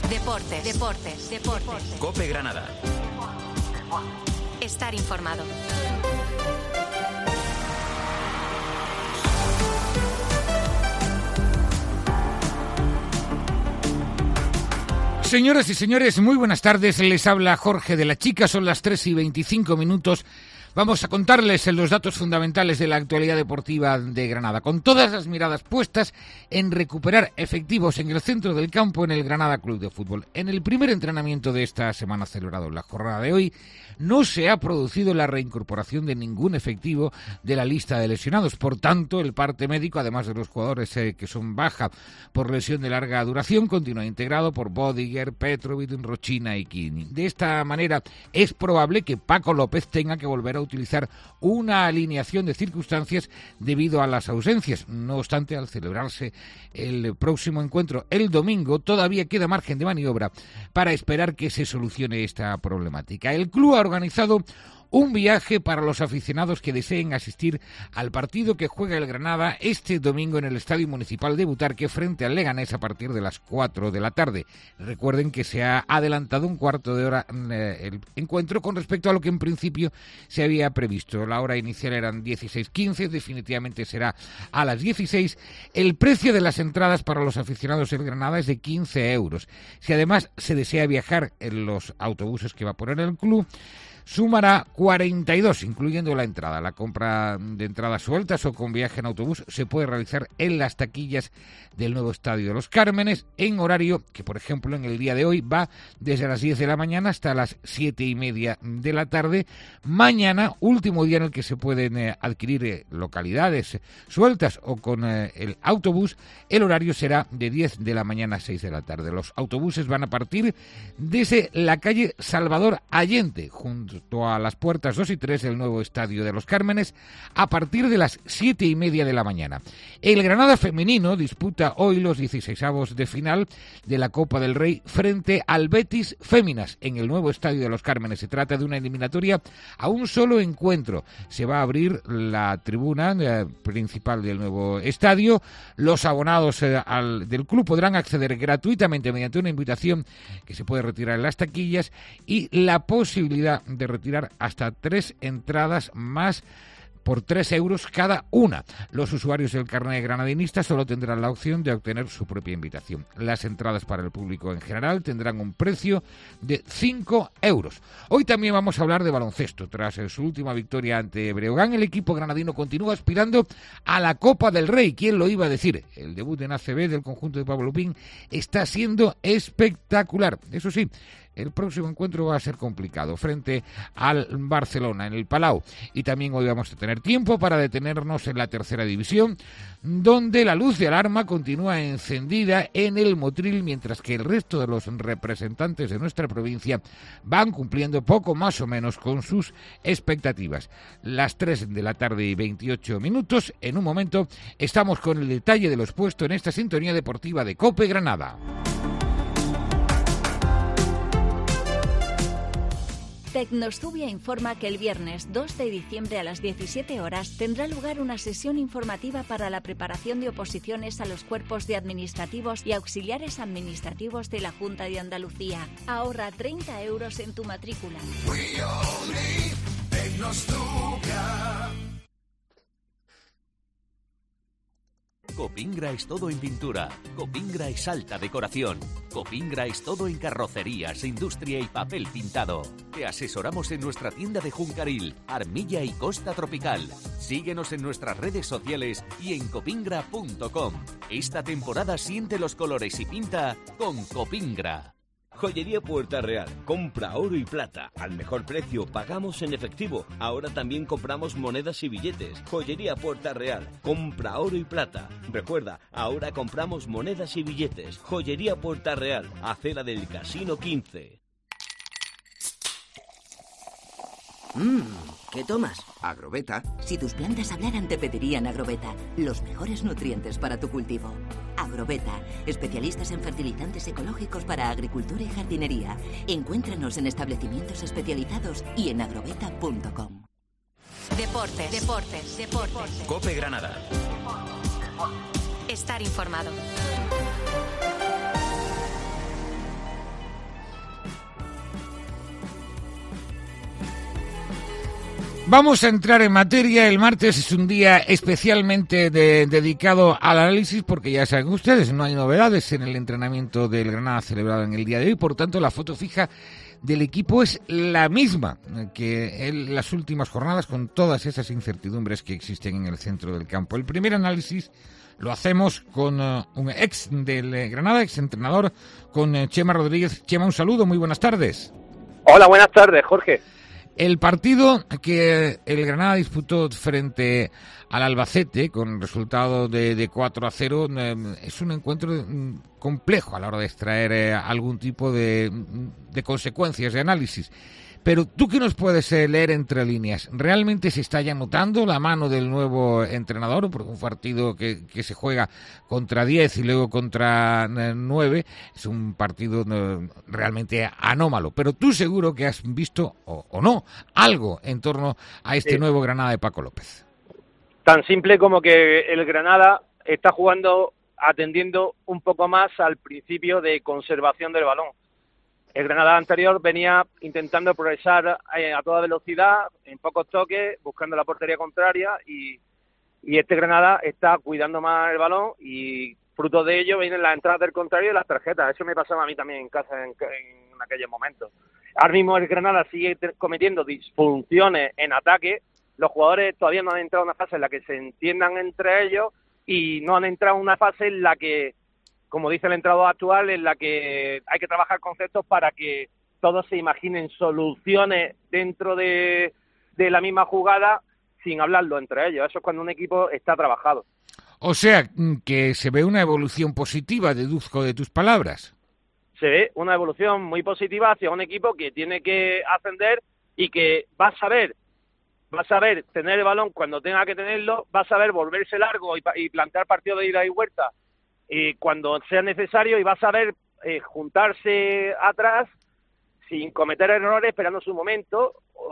Deportes. COPE Granada. Estar informado. Señoras y señores, muy buenas tardes. Les habla Jorge de la Chica. Son las 3:25. Vamos a contarles los datos fundamentales de la actualidad deportiva de Granada, con todas las miradas puestas en recuperar efectivos en el centro del campo en el Granada Club de Fútbol. En el primer entrenamiento de esta semana celebrado en la jornada de hoy, no se ha producido la reincorporación de ningún efectivo de la lista de lesionados. Por tanto, el parte médico, además de los jugadores que son baja por lesión de larga duración, continúa integrado por Bodiger, Petrovic, Rochina y Kini. De esta manera, es probable que Paco López tenga que volver a utilizar una alineación de circunstancias debido a las ausencias. No obstante, al celebrarse el próximo encuentro el domingo, todavía queda margen de maniobra para esperar que se solucione esta problemática. El club ha organizado un viaje para los aficionados que deseen asistir al partido que juega el Granada este domingo en el Estadio Municipal de Butarque frente al Leganés a partir de las 4 de la tarde. Recuerden que se ha adelantado un cuarto de hora el encuentro con respecto a lo que en principio se había previsto. La hora inicial eran 16:15, definitivamente será a las 16. El precio de las entradas para los aficionados del Granada es de 15 euros. Si además se desea viajar en los autobuses que va a poner el club, sumará 42, incluyendo la entrada. La compra de entradas sueltas o con viaje en autobús se puede realizar en las taquillas del nuevo Estadio de los Cármenes, en horario que, por ejemplo, en el día de hoy va desde las 10 de la mañana hasta las 7:30 de la tarde. Mañana, último día en el que se pueden adquirir localidades sueltas o con el autobús, el horario será de 10 de la mañana a 6 de la tarde. Los autobuses van a partir desde la calle Salvador Allende, junto a las puertas 2 y 3 del nuevo Estadio de los Cármenes, a partir de las 7:30 de la mañana. El Granada femenino disputa hoy los 16avos de final de la Copa del Rey frente al Betis Féminas en el nuevo Estadio de los Cármenes. Se trata de una eliminatoria a un solo encuentro. Se va a abrir la tribuna principal del nuevo estadio. Los abonados del club podrán acceder gratuitamente mediante una invitación que se puede retirar en las taquillas y la posibilidad de retirar hasta 3 entradas más por 3 euros cada una. Los usuarios del carnet granadinista solo tendrán la opción de obtener su propia invitación. Las entradas para el público en general tendrán un precio de 5 euros. Hoy también vamos a hablar de baloncesto. Tras su última victoria ante Breogán, el equipo granadino continúa aspirando a la Copa del Rey. ¿Quién lo iba a decir? El debut en ACB del conjunto de Pablo Pín está siendo espectacular. Eso sí, el próximo encuentro va a ser complicado frente al Barcelona en el Palau. Y también hoy vamos a tener tiempo para detenernos en la tercera división, donde la luz de alarma continúa encendida en el Motril, mientras que el resto de los representantes de nuestra provincia van cumpliendo poco más o menos con sus expectativas. Las 3 de la tarde y 28 minutos. En un momento estamos con el detalle de los puestos en esta sintonía deportiva de COPE Granada. Tecnostubia informa que el viernes 2 de diciembre a las 17 horas tendrá lugar una sesión informativa para la preparación de oposiciones a los cuerpos de administrativos y auxiliares administrativos de la Junta de Andalucía. Ahorra 30 euros en tu matrícula. Copingra es todo en pintura. Copingra es alta decoración. Copingra es todo en carrocerías, industria y papel pintado. Te asesoramos en nuestra tienda de Juncaril, Armilla y Costa Tropical. Síguenos en nuestras redes sociales y en copingra.com. Esta temporada siente los colores y pinta con Copingra. Joyería Puerta Real. Compra oro y plata. Al mejor precio, pagamos en efectivo. Ahora también compramos monedas y billetes. Joyería Puerta Real. Compra oro y plata. Recuerda, ahora compramos monedas y billetes. Joyería Puerta Real. Acera del Casino 15. ¿Qué tomas? Agrobeta. Si tus plantas hablaran, te pedirían Agrobeta. Los mejores nutrientes para tu cultivo. Agrobeta, especialistas en fertilizantes ecológicos para agricultura y jardinería. Encuéntranos en establecimientos especializados y en agrobeta.com. Deportes. COPE Granada. Estar informado. Vamos a entrar en materia. El martes es un día especialmente dedicado al análisis porque ya saben ustedes, no hay novedades en el entrenamiento del Granada celebrado en el día de hoy. Por tanto, la foto fija del equipo es la misma que en las últimas jornadas, con todas esas incertidumbres que existen en el centro del campo. El primer análisis lo hacemos con un ex del Granada, ex entrenador, con Chema Rodríguez. Chema, un saludo, muy buenas tardes. Hola, buenas tardes, Jorge. El partido que el Granada disputó frente al Albacete con resultado de 4-0 es un encuentro complejo a la hora de extraer algún tipo de consecuencias, de análisis. Pero tú, ¿qué nos puedes leer entre líneas? ¿Realmente se está ya notando la mano del nuevo entrenador? Porque un partido que se juega contra 10 y luego contra 9 es un partido realmente anómalo. Pero tú seguro que has visto, o no, algo en torno a este nuevo Granada de Paco López. Tan simple como que el Granada está jugando atendiendo un poco más al principio de conservación del balón. El Granada anterior venía intentando progresar a toda velocidad, en pocos toques, buscando la portería contraria y este Granada está cuidando más el balón y fruto de ello vienen las entradas del contrario y las tarjetas. Eso me pasaba a mí también en casa en aquellos momentos. Ahora mismo el Granada sigue cometiendo disfunciones en ataque. Los jugadores todavía no han entrado en una fase en la que se entiendan entre ellos y no han entrado en una fase en la que, como dice el entrenador actual, en la que hay que trabajar conceptos para que todos se imaginen soluciones dentro de la misma jugada sin hablarlo entre ellos. Eso es cuando un equipo está trabajado. O sea, que se ve una evolución positiva, deduzco de tus palabras. Se ve una evolución muy positiva hacia un equipo que tiene que ascender y que va a saber tener el balón cuando tenga que tenerlo, va a saber volverse largo y plantear partidos de ida y vuelta cuando sea necesario y va a saber juntarse atrás sin cometer errores, esperando su momento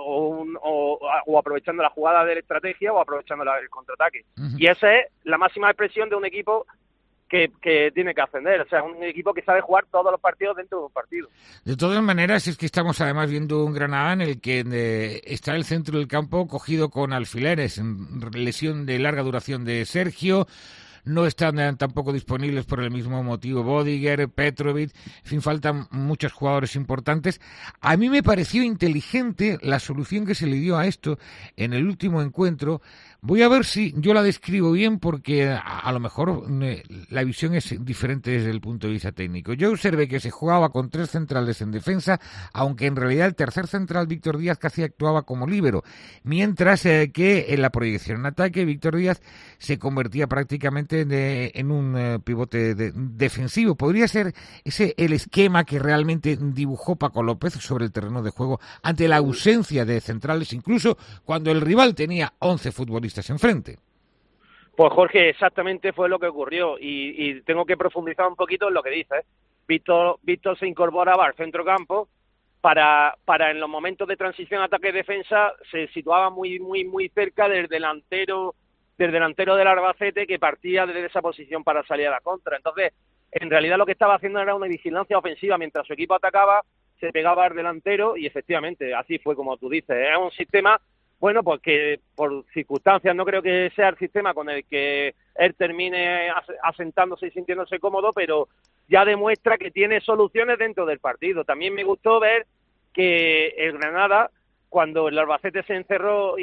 o aprovechando la jugada de la estrategia o aprovechando el contraataque. Uh-huh. Y esa es la máxima expresión de un equipo que tiene que ascender, o sea, un equipo que sabe jugar todos los partidos dentro de un partido. De todas maneras, es que estamos además viendo un Granada en el que está el centro del campo cogido con alfileres, lesión de larga duración de Sergio. No están tampoco disponibles por el mismo motivo Bodiger, Petrovic, en fin, faltan muchos jugadores importantes. A mí me pareció inteligente la solución que se le dio a esto en el último encuentro. Voy a ver si yo la describo bien porque a lo mejor la visión es diferente desde el punto de vista técnico. Yo observé que se jugaba con 3 centrales en defensa, aunque en realidad el tercer central, Víctor Díaz, casi actuaba como líbero, mientras que en la proyección en ataque, Víctor Díaz se convertía prácticamente en un pivote defensivo. ¿Podría ser ese el esquema que realmente dibujó Paco López sobre el terreno de juego ante la ausencia de centrales, incluso cuando el rival tenía 11 futbolistas enfrente? Pues Jorge, exactamente fue lo que ocurrió y tengo que profundizar un poquito en lo que dices. Víctor se incorporaba al centrocampo para en los momentos de transición ataque-defensa se situaba muy cerca del delantero del Albacete, que partía desde esa posición para salir a la contra. Entonces, en realidad lo que estaba haciendo era una vigilancia ofensiva. Mientras su equipo atacaba, se pegaba al delantero y efectivamente, así fue como tú dices. Es un sistema, bueno, pues que por circunstancias no creo que sea el sistema con el que él termine asentándose y sintiéndose cómodo, pero ya demuestra que tiene soluciones dentro del partido. También me gustó ver que el Granada, cuando el Albacete se encerró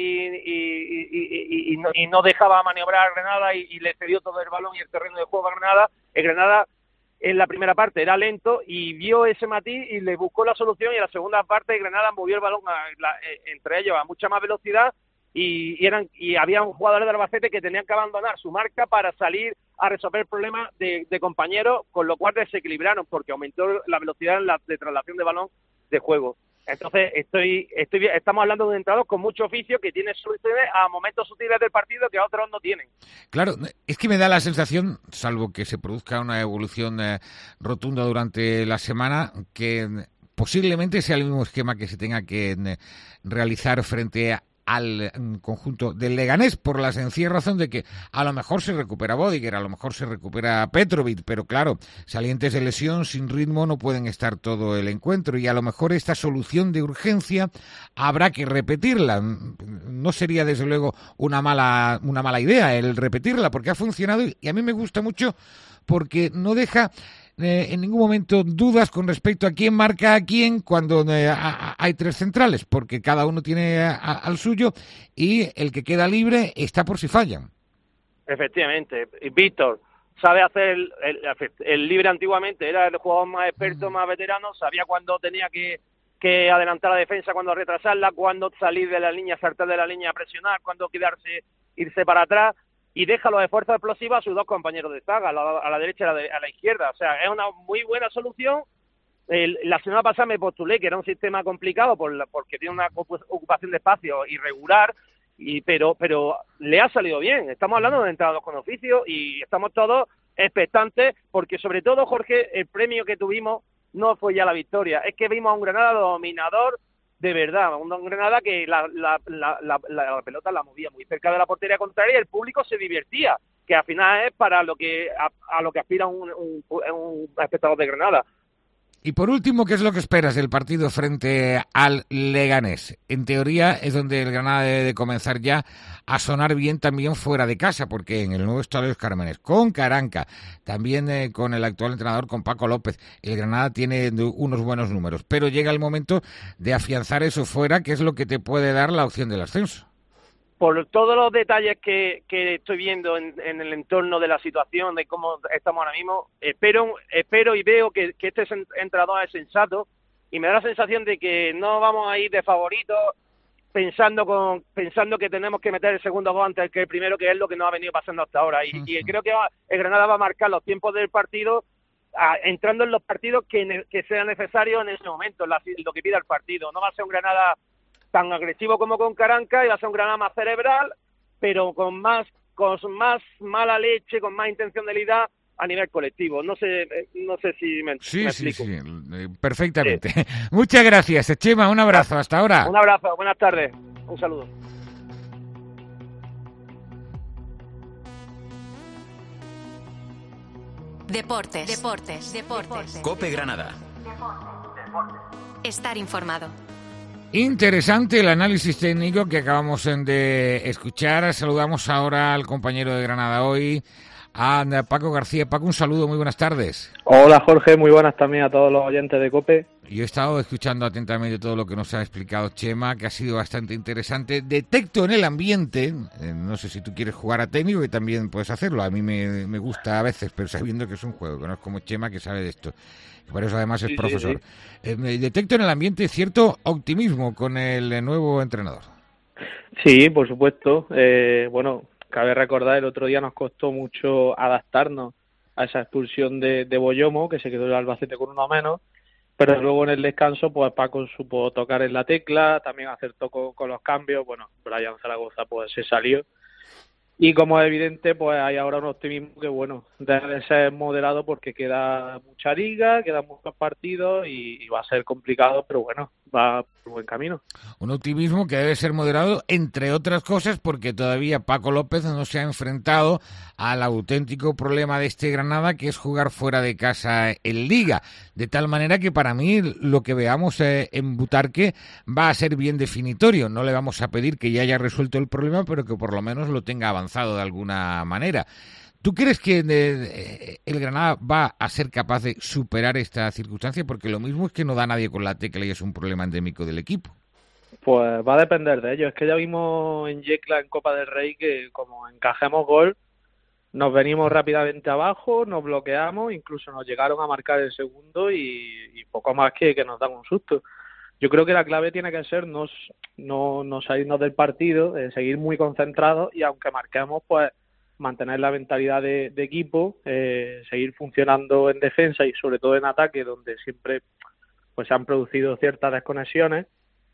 y no dejaba maniobrar a Granada y le cedió todo el balón y el terreno de juego a Granada, el Granada en la primera parte era lento y vio ese matiz y le buscó la solución, y en la segunda parte Granada movió el balón entre ellos a mucha más velocidad y había un jugador de Albacete que tenían que abandonar su marca para salir a resolver problemas de compañeros, con lo cual desequilibraron porque aumentó la velocidad de traslación de balón de juego. Entonces, estamos hablando de un entrenador con mucho oficio que tiene soluciones a momentos sutiles del partido que otros no tienen. Claro, es que me da la sensación, salvo que se produzca una evolución rotunda durante la semana, que posiblemente sea el mismo esquema que se tenga que realizar frente al conjunto del Leganés, por la sencilla razón de que a lo mejor se recupera Bodiger, a lo mejor se recupera Petrovic, pero claro, salientes de lesión, sin ritmo, no pueden estar todo el encuentro, y a lo mejor esta solución de urgencia habrá que repetirla. No sería desde luego una mala idea el repetirla, porque ha funcionado, y a mí me gusta mucho porque no deja en ningún momento dudas con respecto a quién marca a quién cuando hay tres centrales, porque cada uno tiene al suyo, y el que queda libre está por si fallan. Efectivamente. Y Víctor sabe hacer el libre. Antiguamente era el jugador más experto, más veterano, sabía cuándo tenía que adelantar la defensa, cuándo retrasarla, cuándo salir de la línea, saltar de la línea a presionar, cuándo irse para atrás, y deja los esfuerzos explosivos a sus dos compañeros de zaga, a la derecha y a la izquierda. O sea, es una muy buena solución. La semana pasada me postulé que era un sistema complicado porque tiene una ocupación de espacio irregular, pero le ha salido bien. Estamos hablando de entrados con oficio y estamos todos expectantes, porque sobre todo, Jorge, el premio que tuvimos no fue ya la victoria, es que vimos a un Granada dominador de verdad, un Granada que la pelota la movía muy cerca de la portería contraria y el público se divertía, que al final es para lo que a lo que aspira un espectador de Granada. Y por último, ¿qué es lo que esperas del partido frente al Leganés? En teoría es donde el Granada debe de comenzar ya a sonar bien también fuera de casa, porque en el nuevo estadio de los Cármenes, con Caranca, también con el actual entrenador, con Paco López, el Granada tiene unos buenos números, pero llega el momento de afianzar eso fuera, que es lo que te puede dar la opción del ascenso. Por todos los detalles que estoy viendo en el entorno de la situación, de cómo estamos ahora mismo, espero y veo que este entrenador es sensato, y me da la sensación de que no vamos a ir de favoritos pensando que tenemos que meter el segundo gol antes que el primero, que es lo que nos ha venido pasando hasta ahora. Y creo que el Granada va a marcar los tiempos del partido, entrando en los partidos que sean necesarios en ese momento, lo que pida el partido. No va a ser un Granada tan agresivo como con Caranca, y va a ser un Granada más cerebral, pero con más mala leche, con más intencionalidad a nivel colectivo. No sé si me explico. Sí, perfectamente. Sí. Muchas gracias, Chema, un abrazo, hasta ahora. Un abrazo, buenas tardes, un saludo. Deportes. COPE Granada. Estar informado. Interesante el análisis técnico que acabamos de escuchar. Saludamos ahora al compañero de Granada Hoy, a Paco García. Paco, un saludo, muy buenas tardes. Hola Jorge, muy buenas también a todos los oyentes de COPE. Yo he estado escuchando atentamente todo lo que nos ha explicado Chema, que ha sido bastante interesante. Detecto en el ambiente, no sé si tú quieres jugar a técnico, que también puedes hacerlo. A mí me gusta a veces, pero sabiendo que es un juego, que no es como Chema, que sabe de esto. Por eso además es profesor. Sí. Detecto en el ambiente cierto optimismo con el nuevo entrenador. Sí, por supuesto. Bueno, cabe recordar, el otro día nos costó mucho adaptarnos a esa expulsión de Boyomo, que se quedó el Albacete con uno menos, pero luego en el descanso pues Paco supo tocar en la tecla, también acertó con los cambios. Bueno, Brian Zaragoza pues se salió, y como es evidente pues hay ahora un optimismo que bueno, debe ser moderado porque queda mucha liga, quedan muchos partidos y va a ser complicado, pero bueno, va por buen camino. Un optimismo que debe ser moderado, entre otras cosas, porque todavía Paco López no se ha enfrentado al auténtico problema de este Granada, que es jugar fuera de casa en Liga. De tal manera que para mí lo que veamos en Butarque va a ser bien definitorio. No le vamos a pedir que ya haya resuelto el problema, pero que por lo menos lo tenga avanzado de alguna manera. ¿Tú crees que el Granada va a ser capaz de superar esta circunstancia? Porque lo mismo es que no da nadie con la tecla y es un problema endémico del equipo. Pues va a depender de ello. Es que ya vimos en Yecla, en Copa del Rey, que como encajemos gol, nos venimos rápidamente abajo, nos bloqueamos, incluso nos llegaron a marcar el segundo y poco más que nos dan un susto. Yo creo que la clave tiene que ser no salirnos del partido, seguir muy concentrados, y aunque marquemos, pues mantener la mentalidad de equipo, seguir funcionando en defensa y sobre todo en ataque, donde siempre pues se han producido ciertas desconexiones,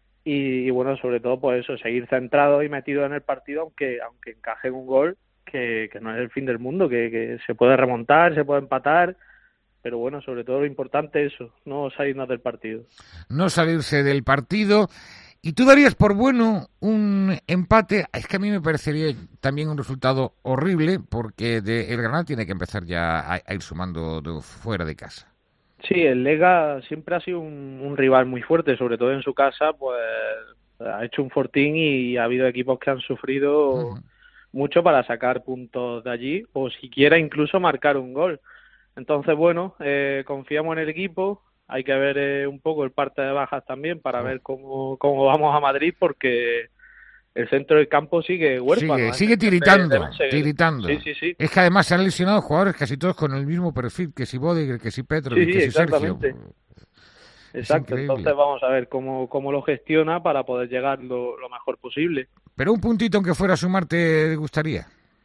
y bueno, sobre todo pues eso, seguir centrados y metidos en el partido, aunque encajen un gol, que no es el fin del mundo, que se puede remontar, se puede empatar, pero bueno, sobre todo lo importante es eso, no salirnos del partido. No salirse del partido. ¿Y tú darías por bueno un empate? Es que a mí me parecería también un resultado horrible, porque el Granada tiene que empezar ya a ir sumando fuera de casa. Sí, el Lega siempre ha sido un rival muy fuerte, sobre todo en su casa, pues ha hecho un fortín y ha habido equipos que han sufrido mucho para sacar puntos de allí o siquiera incluso marcar un gol. Entonces, bueno, confiamos en el equipo. Hay que ver un poco el parte de bajas también para ver cómo vamos a Madrid, porque el centro del campo sigue huérfano. Sigue tiritando. Sí. Es que además se han lesionado jugadores casi todos con el mismo perfil, que si Bodiger, que si Petrovic, que si Sergio. Exacto, entonces vamos a ver cómo lo gestiona para poder llegar lo mejor posible. Pero un puntito aunque fuera a sumar, ¿te gustaría?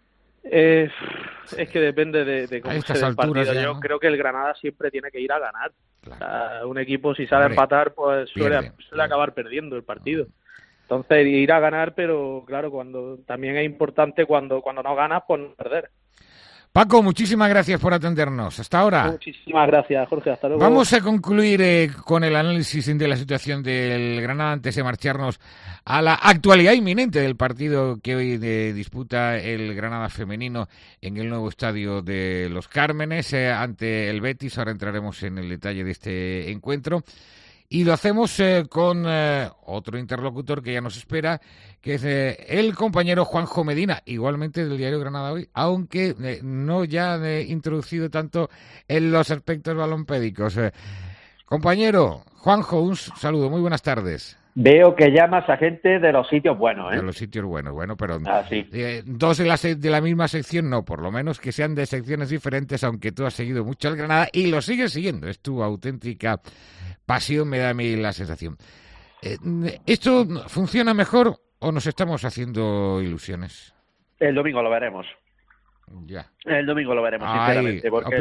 Es que depende de cómo se dé el partido. Ya, yo ¿no? creo que el Granada siempre tiene que ir a ganar. Claro. O sea, un equipo si sabe empatar, pues suele acabar perdiendo el partido. Entonces ir a ganar, pero claro, cuando también es importante cuando no ganas, pues no perder. Paco, muchísimas gracias por atendernos. Hasta ahora. Muchísimas gracias, Jorge. Hasta luego. Vamos a concluir con el análisis de la situación del Granada antes de marcharnos a la actualidad inminente del partido que hoy disputa el Granada femenino en el nuevo estadio de Los Cármenes ante el Betis. Ahora entraremos en el detalle de este encuentro. Y lo hacemos con otro interlocutor que ya nos espera, que es el compañero Juanjo Medina, igualmente del diario Granada Hoy, aunque no ya introducido tanto en los aspectos balompédicos. Compañero Juanjo, un saludo, muy buenas tardes. Veo que llamas a gente de los sitios buenos, ¿eh? De los sitios buenos, bueno, pero sí. Dos de la misma sección, no, por lo menos que sean de secciones diferentes, aunque tú has seguido mucho al Granada y lo sigues siguiendo, es tu auténtica pasión, me da a mí la sensación. ¿Esto funciona mejor o nos estamos haciendo ilusiones? El domingo lo veremos. Ya. El domingo lo veremos, sinceramente, porque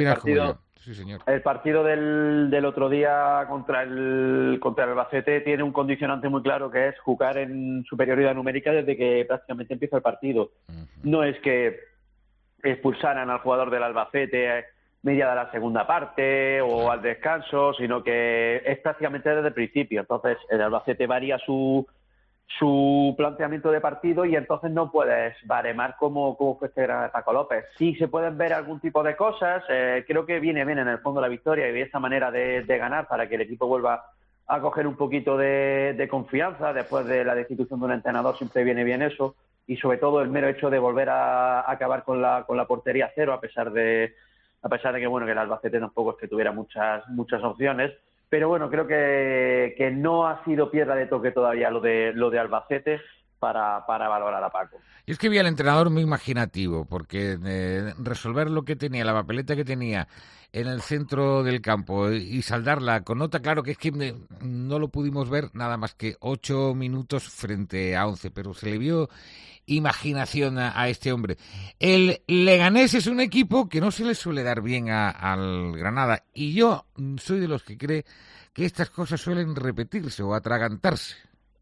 el partido del otro día contra el Albacete tiene un condicionante muy claro, que es jugar en superioridad numérica desde que prácticamente empieza el partido. No es que expulsaran al jugador del Albacete media de la segunda parte o al descanso, sino que es prácticamente desde el principio. Entonces el Albacete varía su planteamiento de partido y entonces no puedes baremar cómo fue este Granada de Paco López. Sí se pueden ver algún tipo de cosas, creo que viene bien en el fondo la victoria y esa manera de ganar para que el equipo vuelva a coger un poquito de confianza después de la destitución de un entrenador. Siempre viene bien eso, y sobre todo el mero hecho de volver a acabar con la portería cero, a pesar de que bueno, que el Albacete tampoco es que tuviera muchas opciones. Pero bueno, creo que no ha sido piedra de toque todavía lo de Albacete para valorar a Paco. Yo es que vi al entrenador muy imaginativo, porque resolver lo que tenía, la papeleta que tenía en el centro del campo y saldarla con nota, claro que es que no lo pudimos ver nada más que 8 minutos frente a 11, pero se le vio imaginación a este hombre. El Leganés es un equipo que no se le suele dar bien al Granada, y yo soy de los que cree que estas cosas suelen repetirse o atragantarse.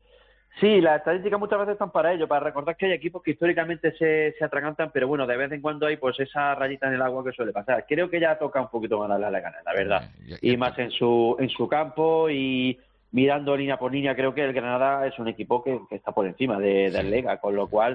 Sí, las estadísticas muchas veces están para ello, para recordar que hay equipos que históricamente se atragantan, pero bueno, de vez en cuando hay pues esa rayita en el agua que suele pasar. Creo que ya toca un poquito ganar la Leganés, la verdad, y más en su campo, y mirando línea por línea, creo que el Granada es un equipo que está por encima del Lega, con lo cual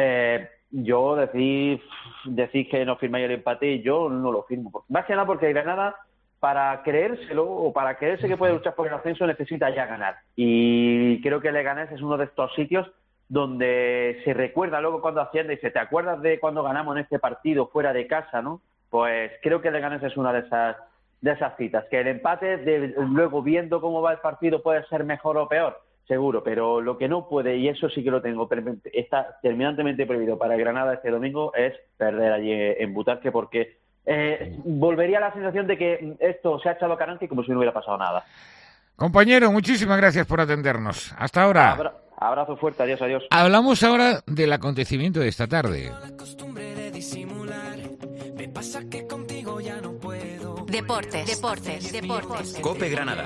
yo decís que no firmáis el empate y yo no lo firmo. Más que nada porque el Granada, para creérselo o para creerse que puede luchar por el ascenso, necesita ya ganar. Y creo que el Leganés es uno de estos sitios donde se recuerda luego cuando asciende y dice, ¿te acuerdas de cuando ganamos en este partido fuera de casa, no? Pues creo que el Leganés es una de esas citas, que el empate, luego viendo cómo va el partido, puede ser mejor o peor, seguro, pero lo que no puede, y eso sí que lo tengo, está terminantemente prohibido para el Granada este domingo, es perder allí en Butarque, porque volvería a la sensación de que esto se ha echado a caranque como si no hubiera pasado nada. Compañero, muchísimas gracias por atendernos. Hasta ahora. Abrazo fuerte, adiós. Hablamos ahora del acontecimiento de esta tarde. Deportes. COPE Granada.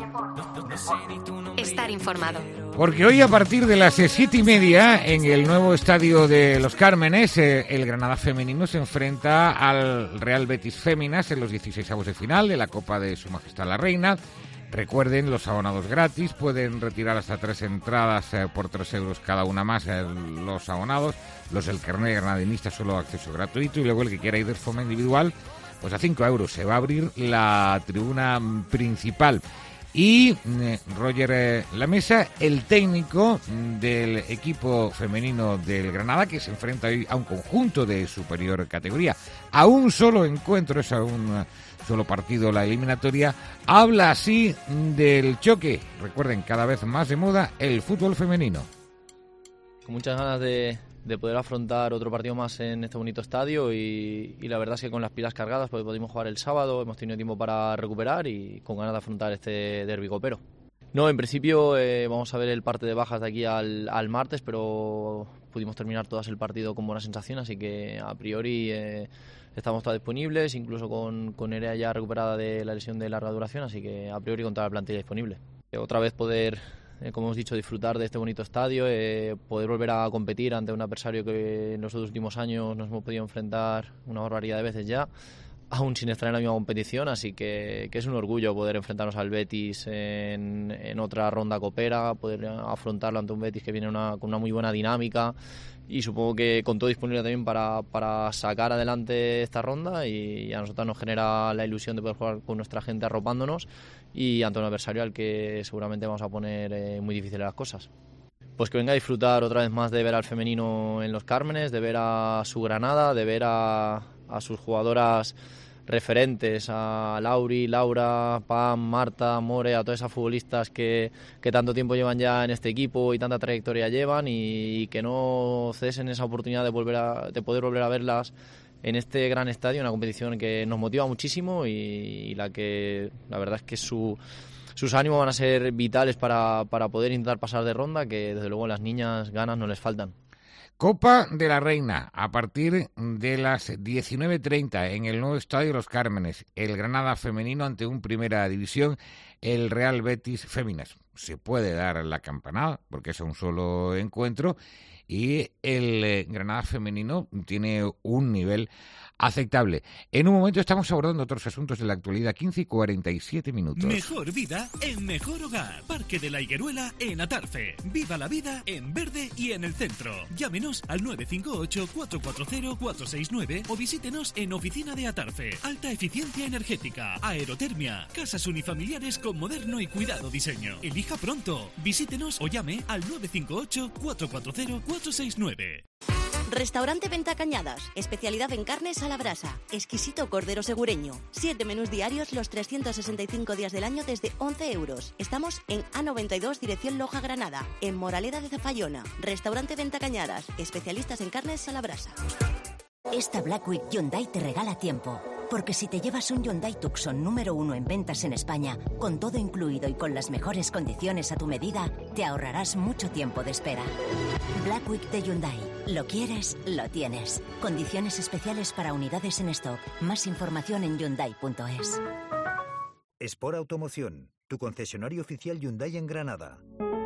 Estar informado. Porque hoy a partir de las 7:30 en el nuevo estadio de Los Cármenes, el Granada femenino se enfrenta al Real Betis Féminas en los 16avos de final de la Copa de Su Majestad la Reina. Recuerden, los abonados gratis, pueden retirar hasta 3 entradas por 3 euros cada una más los abonados, los del carnet granadinista solo acceso gratuito, y luego el que quiera ir de forma individual, pues a 5 euros se va a abrir la tribuna principal. Y Roger Lamesa, el técnico del equipo femenino del Granada, que se enfrenta hoy a un conjunto de superior categoría, a un solo encuentro, es a un solo partido la eliminatoria, habla así del choque. Recuerden, cada vez más de moda el fútbol femenino. Con muchas ganas de poder afrontar otro partido más en este bonito estadio y la verdad es que con las pilas cargadas, porque pudimos jugar el sábado, hemos tenido tiempo para recuperar y con ganas de afrontar este derbi copero. No, en principio vamos a ver el parte de bajas de aquí al martes, pero pudimos terminar todas el partido con buena sensación, así que a priori estamos todas disponibles, incluso con Nerea ya recuperada de la lesión de larga duración, así que a priori con toda la plantilla disponible. Otra vez poder, como hemos dicho, disfrutar de este bonito estadio, poder volver a competir ante un adversario que en los últimos años nos hemos podido enfrentar una barbaridad de veces ya, aún sin estar en la misma competición, así que es un orgullo poder enfrentarnos al Betis en otra ronda copera, poder afrontarlo ante un Betis que viene con una muy buena dinámica y supongo que con todo disponible también para sacar adelante esta ronda, y a nosotros nos genera la ilusión de poder jugar con nuestra gente arropándonos y ante un adversario al que seguramente vamos a poner muy difíciles las cosas. Pues que venga a disfrutar otra vez más de ver al femenino en Los Cármenes, de ver a su Granada, de ver a sus jugadoras referentes, a Lauri, Laura, Pam, Marta, More, a todas esas futbolistas que tanto tiempo llevan ya en este equipo y tanta trayectoria llevan, y que no cesen esa oportunidad de poder volver a verlas en este gran estadio, una competición que nos motiva muchísimo y la verdad es que sus ánimos van a ser vitales para poder intentar pasar de ronda, que desde luego las niñas ganas no les faltan. Copa de la Reina, a partir de las 19:30 en el nuevo estadio Los Cármenes. El Granada femenino ante un Primera División, el Real Betis Féminas. Se puede dar la campanada porque es un solo encuentro y el Granada femenino tiene un nivel aceptable. En un momento estamos abordando otros asuntos de la actualidad, 15:47. Mejor vida en mejor hogar. Parque de la Higueruela en Atarfe. Viva la vida en verde y en el centro. Llámenos al 958-440-469 o visítenos en Oficina de Atarfe. Alta eficiencia energética, aerotermia, casas unifamiliares con moderno y cuidado diseño. Elija pronto. Visítenos o llame al 958-440-469. Restaurante Venta Cañadas, especialidad en carnes a la brasa, exquisito cordero segureño, 7 menús diarios los 365 días del año desde 11 euros. Estamos en A92, dirección Loja, Granada, en Moraleda de Zafallona. Restaurante Venta Cañadas, especialistas en carnes a la brasa. Esta Black Week Hyundai te regala tiempo. Porque si te llevas un Hyundai Tucson número 1 en ventas en España, con todo incluido y con las mejores condiciones a tu medida, te ahorrarás mucho tiempo de espera. Black Week de Hyundai. Lo quieres, lo tienes. Condiciones especiales para unidades en stock. Más información en Hyundai.es. Sport Automoción, tu concesionario oficial Hyundai en Granada.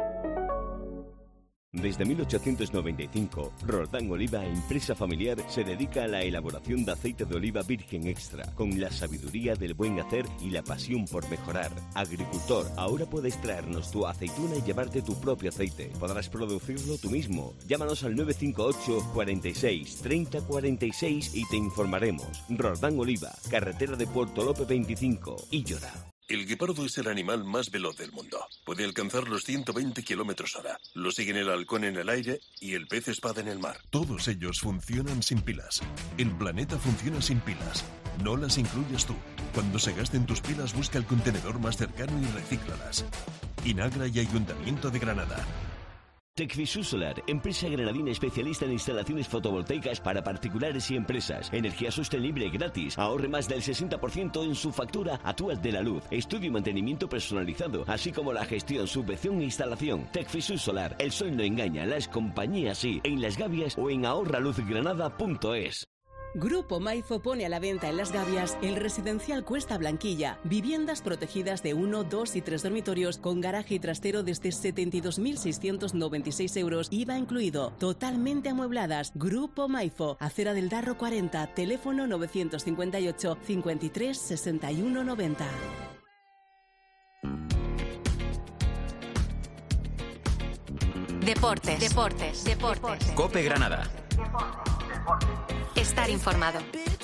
Desde 1895, Roldán Oliva, empresa familiar, se dedica a la elaboración de aceite de oliva virgen extra, con la sabiduría del buen hacer y la pasión por mejorar. Agricultor, ahora puedes traernos tu aceituna y llevarte tu propio aceite. Podrás producirlo tú mismo. Llámanos al 958 46 30 46 y te informaremos. Roldán Oliva, carretera de Puerto Lope 25, Illora. El guepardo es el animal más veloz del mundo. Puede alcanzar los 120 km/h. Lo siguen el halcón en el aire y el pez espada en el mar. Todos ellos funcionan sin pilas. El planeta funciona sin pilas. No las incluyas tú. Cuando se gasten tus pilas, busca el contenedor más cercano y recíclalas. Inagra y Ayuntamiento de Granada. Tecfisur Solar, empresa granadina especialista en instalaciones fotovoltaicas para particulares y empresas. Energía sostenible gratis. Ahorre más del 60% en su factura actual de la luz. Estudio y mantenimiento personalizado, así como la gestión, subvención e instalación. Tecfisur Solar, el sol no engaña, las compañías sí. En Las Gavias o en ahorraluzgranada.es. Grupo Maifo pone a la venta en Las Gavias el residencial Cuesta Blanquilla. Viviendas protegidas de 1, 2 y 3 dormitorios con garaje y trastero desde 72.696 euros, IVA incluido. Totalmente amuebladas. Grupo Maifo, Acera del Darro 40, teléfono 958 53 61 90. Deportes. COPE Granada. Estar informado.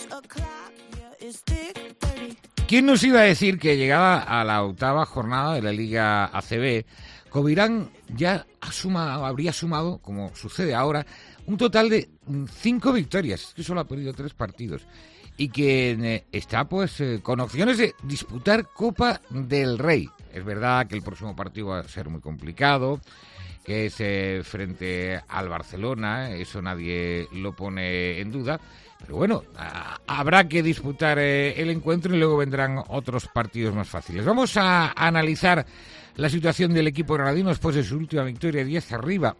¿Quién nos iba a decir que llegada a la 8ª jornada de la Liga ACB, Covirán ya habría sumado, como sucede ahora, un total de 5 victorias, que solo ha perdido 3 partidos, y que está con opciones de disputar Copa del Rey. Es verdad que el próximo partido va a ser muy complicado, que es frente al Barcelona, eso nadie lo pone en duda, pero bueno, habrá que disputar el encuentro y luego vendrán otros partidos más fáciles. Vamos a analizar la situación del equipo granadino después de su última victoria 10 arriba,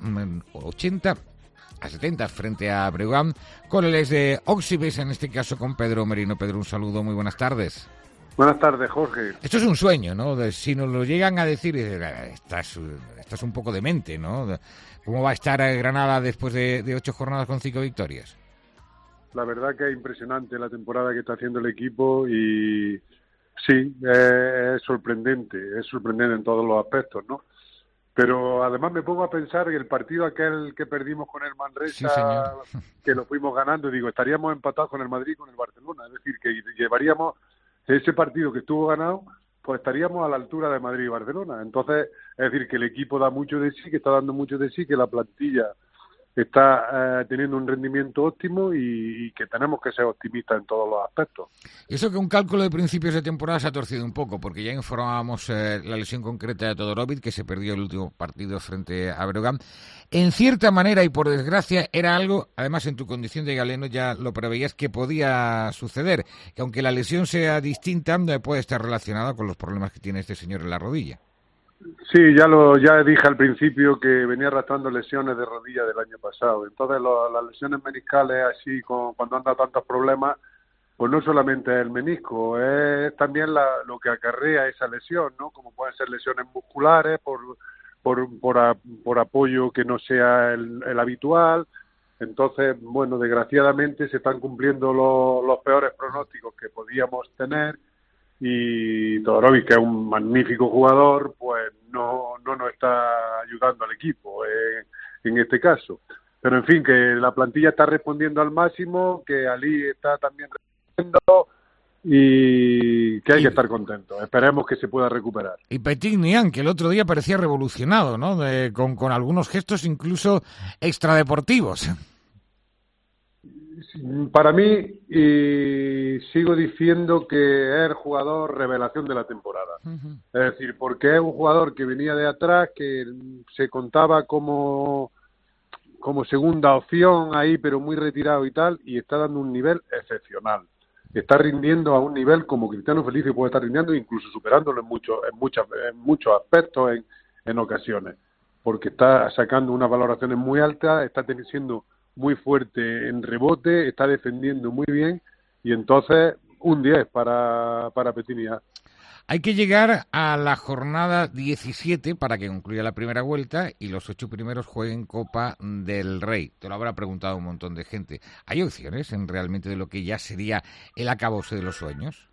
80-70 frente a Breogán, con el ex de Oxibes, en este caso con Pedro Merino. Pedro, un saludo, muy buenas tardes. Buenas tardes, Jorge. Esto es un sueño, ¿no? Si nos lo llegan a decir, estás un poco demente, ¿no? ¿Cómo va a estar Granada después de 8 jornadas con 5 victorias? La verdad que es impresionante la temporada que está haciendo el equipo y sí, es sorprendente en todos los aspectos, ¿no? Pero además me pongo a pensar que el partido aquel que perdimos con el Manresa, sí, que lo fuimos ganando, digo, estaríamos empatados con el Madrid y con el Barcelona, es decir, que llevaríamos ese partido que estuvo ganado, pues estaríamos a la altura de Madrid y Barcelona. Entonces, es decir, que el equipo da mucho de sí, que está dando mucho de sí, que la plantilla está teniendo un rendimiento óptimo y que tenemos que ser optimistas en todos los aspectos. Y eso que un cálculo de principios de temporada se ha torcido un poco, porque ya informábamos la lesión concreta de Todorovic, que se perdió el último partido frente a Breogán. En cierta manera, y por desgracia, era algo, además en tu condición de galeno ya lo preveías que podía suceder, que aunque la lesión sea distinta, no puede estar relacionada con los problemas que tiene este señor en la rodilla. Sí, ya dije al principio que venía arrastrando lesiones de rodilla del año pasado. Entonces las lesiones meniscales así, cuando anda tantos problemas, pues no solamente es el menisco, es también lo que acarrea esa lesión, ¿no? Como pueden ser lesiones musculares por apoyo que no sea el habitual. Entonces, bueno, desgraciadamente se están cumpliendo los peores pronósticos que podíamos tener. Y Todorovic, que es un magnífico jugador, pues no nos está ayudando al equipo en este caso. Pero en fin, que la plantilla está respondiendo al máximo, que Ali está también respondiendo y que hay que estar contentos. Esperemos que se pueda recuperar. Y Petit Niang, que el otro día parecía revolucionado, ¿no? Con algunos gestos incluso extradeportivos. Para mí, sigo diciendo que es el jugador revelación de la temporada. Uh-huh. Es decir, porque es un jugador que venía de atrás, que se contaba como segunda opción ahí, pero muy retirado y tal, y está dando un nivel excepcional. Está rindiendo a un nivel como Cristiano Felicio puede estar rindiendo, incluso superándolo en muchos aspectos en ocasiones, porque está sacando unas valoraciones muy altas, está siendo muy fuerte en rebote, está defendiendo muy bien y entonces un 10 para Petit Niang. Hay que llegar a la jornada 17 para que concluya la primera vuelta y los 8 primeros jueguen Copa del Rey. Te lo habrá preguntado un montón de gente. ¿Hay opciones en realmente de lo que ya sería el acabose de los sueños?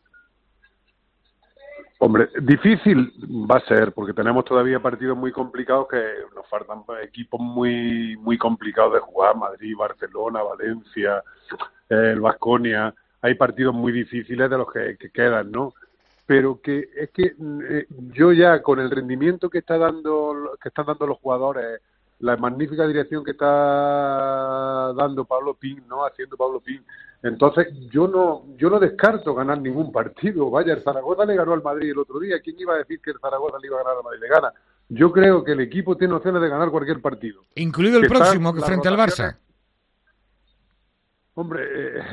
Hombre, difícil va a ser, porque tenemos todavía partidos muy complicados que nos faltan equipos muy muy complicados de jugar, Madrid, Barcelona, Valencia, el Baskonia, hay partidos muy difíciles de los que quedan, ¿no? Pero que es que yo ya con el rendimiento que están dando los jugadores, la magnífica dirección que está dando Pablo Pin, ¿no? Haciendo Pablo Pin. Entonces, yo no descarto ganar ningún partido. Vaya, el Zaragoza le ganó al Madrid el otro día. ¿Quién iba a decir que el Zaragoza le iba a ganar al Madrid? Le gana. Yo creo que el equipo tiene opciones de ganar cualquier partido. Incluido el próximo, que frente al Barça. Hombre,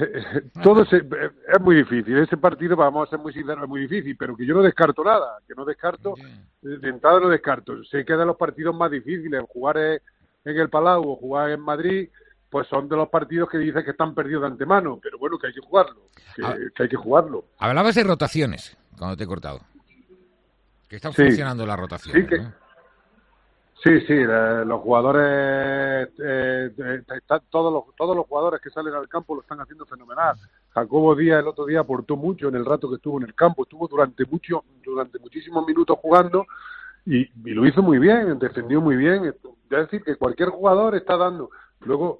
es muy difícil. Ese partido, vamos a ser muy sinceros, es muy difícil, pero que yo no descarto nada. De entrada no descarto. Sé que de los partidos más difíciles, jugar en el Palau o jugar en Madrid, pues son de los partidos que dicen que están perdidos de antemano, pero bueno, que hay que jugarlo, que hay que jugarlo. Hablabas de rotaciones, cuando te he cortado. Que están funcionando las rotaciones, sí, ¿no? Sí, los jugadores, todos los jugadores que salen al campo lo están haciendo fenomenal. Jacobo Díaz el otro día aportó mucho en el rato que estuvo en el campo, estuvo durante muchísimos minutos jugando y lo hizo muy bien, defendió muy bien, decir, que cualquier jugador está dando. Luego,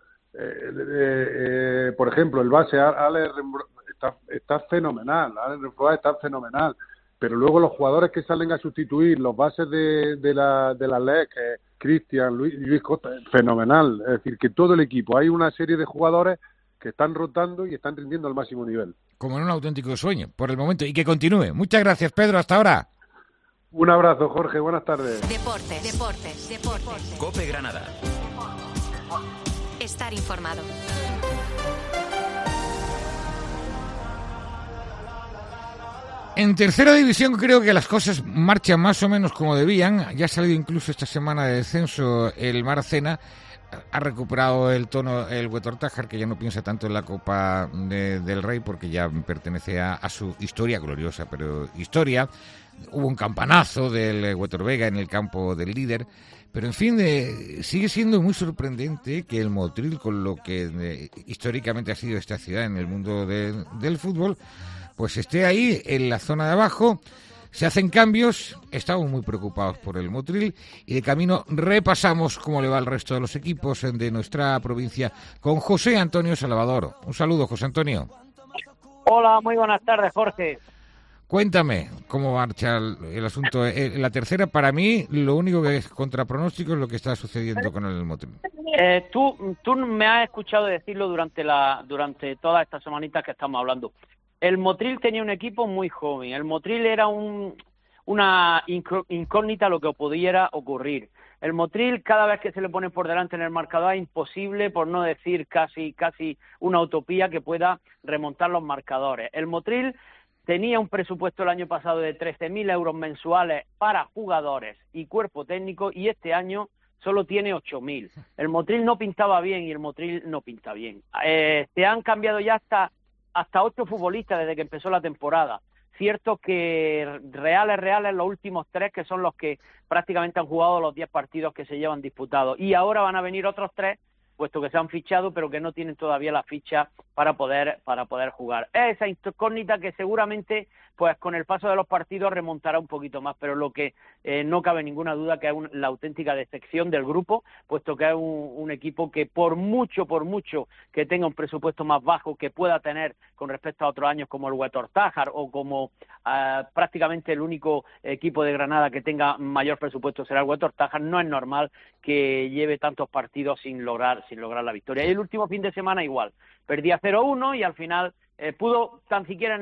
por ejemplo, el base Ale está fenomenal, Ale Renfroy está fenomenal, pero luego los jugadores que salen a sustituir, los bases de la LEC, Cristian, Luis Costa, fenomenal. Es decir, que todo el equipo, hay una serie de jugadores que están rotando y están rindiendo al máximo nivel. Como en un auténtico sueño, por el momento, y que continúe. Muchas gracias, Pedro, hasta ahora. Un abrazo, Jorge, buenas tardes. Deportes. COPE Granada. Estar informado. En tercera división creo que las cosas marchan más o menos como debían. Ya ha salido incluso esta semana de descenso el Maracena. Ha recuperado el tono el Huetortájar, que ya no piensa tanto en la Copa del Rey porque ya pertenece a su historia gloriosa, pero historia. Hubo un campanazo del Huetor-Vega en el campo del líder. Pero, en fin, sigue siendo muy sorprendente que el Motril, con lo que históricamente ha sido esta ciudad en el mundo del fútbol, pues esté ahí en la zona de abajo. Se hacen cambios, estamos muy preocupados por el Motril y de camino repasamos cómo le va al resto de los equipos de nuestra provincia con José Antonio Salvador. Un saludo, José Antonio. Hola, muy buenas tardes, Jorge. Cuéntame cómo marcha el asunto. La tercera, para mí, lo único que es contra pronóstico es lo que está sucediendo con el Motril. Tú me has escuchado decirlo durante todas estas semanitas que estamos hablando. El Motril tenía un equipo muy joven. El Motril era una incógnita lo que pudiera ocurrir. El Motril, cada vez que se le pone por delante en el marcador, es imposible, por no decir casi una utopía, que pueda remontar los marcadores. El Motril tenía un presupuesto el año pasado de 13.000 euros mensuales para jugadores y cuerpo técnico, y este año solo tiene 8.000. El Motril no pintaba bien y el Motril no pinta bien. Se han cambiado ya hasta 8 futbolistas desde que empezó la temporada. Cierto que reales, los últimos 3, que son los que prácticamente han jugado los 10 partidos que se llevan disputados. Y ahora van a venir otros 3, puesto que se han fichado, pero que no tienen todavía la ficha para poder jugar. Es esa incógnita que seguramente, pues con el paso de los partidos remontará un poquito más, pero lo que no cabe ninguna duda que es la auténtica decepción del grupo, puesto que es un equipo que por mucho que tenga un presupuesto más bajo que pueda tener con respecto a otros años, como el Huetortájar o como prácticamente el único equipo de Granada que tenga mayor presupuesto será el Huetortájar, no es normal que lleve tantos partidos sin lograr la victoria. Y el último fin de semana igual, perdía 0-1 y al final pudo tan siquiera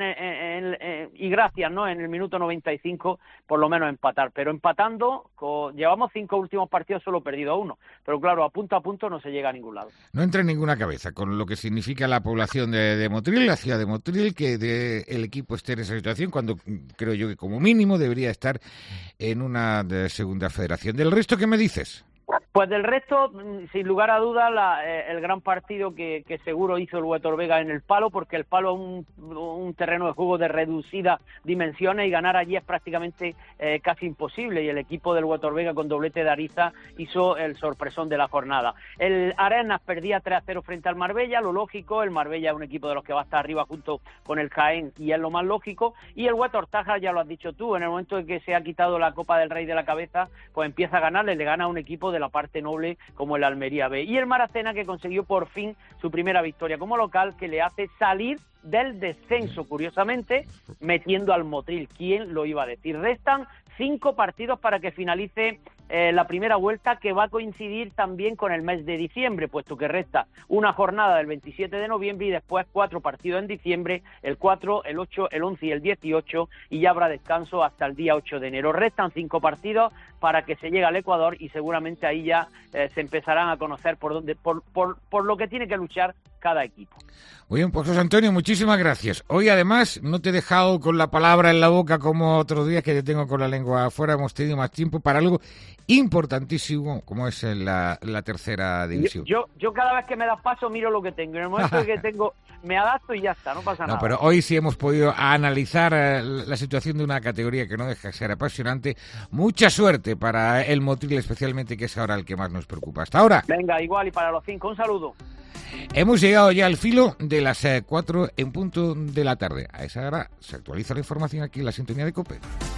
y gracias, ¿no?, en el minuto 95 por lo menos empatar, pero empatando llevamos 5 últimos partidos solo perdido 1, pero claro, a punto no se llega a ningún lado. No entra en ninguna cabeza con lo que significa la población de Motril, la ciudad de Motril, que el equipo esté en esa situación, cuando creo yo que como mínimo debería estar en una segunda federación. ¿Del resto qué me dices? Pues del resto, sin lugar a dudas, el gran partido que seguro hizo el Huetor-Vega en el Palo, porque el Palo es un terreno de juego de reducidas dimensiones y ganar allí es prácticamente casi imposible, y el equipo del Huetor-Vega con doblete de Ariza hizo el sorpresón de la jornada. El Arenas perdía 3-0 frente al Marbella, lo lógico, el Marbella es un equipo de los que va a estar arriba junto con el Jaén y es lo más lógico, y el Huetor-Tájar, ya lo has dicho tú, en el momento en que se ha quitado la Copa del Rey de la cabeza, pues empieza a ganarle, le gana a un equipo de la parte noble como el Almería B, y el Maracena, que consiguió por fin su primera victoria como local, que le hace salir del descenso, curiosamente, metiendo al Motril. ¿Quién lo iba a decir? Restan 5 partidos para que finalice la primera vuelta, que va a coincidir también con el mes de diciembre, puesto que resta una jornada del 27 de noviembre y después 4 partidos en diciembre, el 4, el 8, el 11 y el 18, y ya habrá descanso hasta el día 8 de enero. Restan 5 partidos para que se llegue al Ecuador y seguramente ahí ya se empezarán a conocer por lo que tiene que luchar cada equipo. Muy bien, pues José Antonio, muchísimas gracias. Hoy además no te he dejado con la palabra en la boca como otros días, que te tengo con la lengua afuera. Hemos tenido más tiempo para algo importantísimo como es la tercera división. Yo cada vez que me das paso miro lo que tengo. En el momento en que tengo me adapto y ya está, no pasa nada. No, pero hoy sí hemos podido analizar la situación de una categoría que no deja de ser apasionante. Mucha suerte para el Motril, especialmente, que es ahora el que más nos preocupa. Hasta ahora. Venga, igual, y para los 5, un saludo. Hemos llegado ya al filo de las 4 en punto de la tarde. A esa hora se actualiza la información aquí en la sintonía de COPE.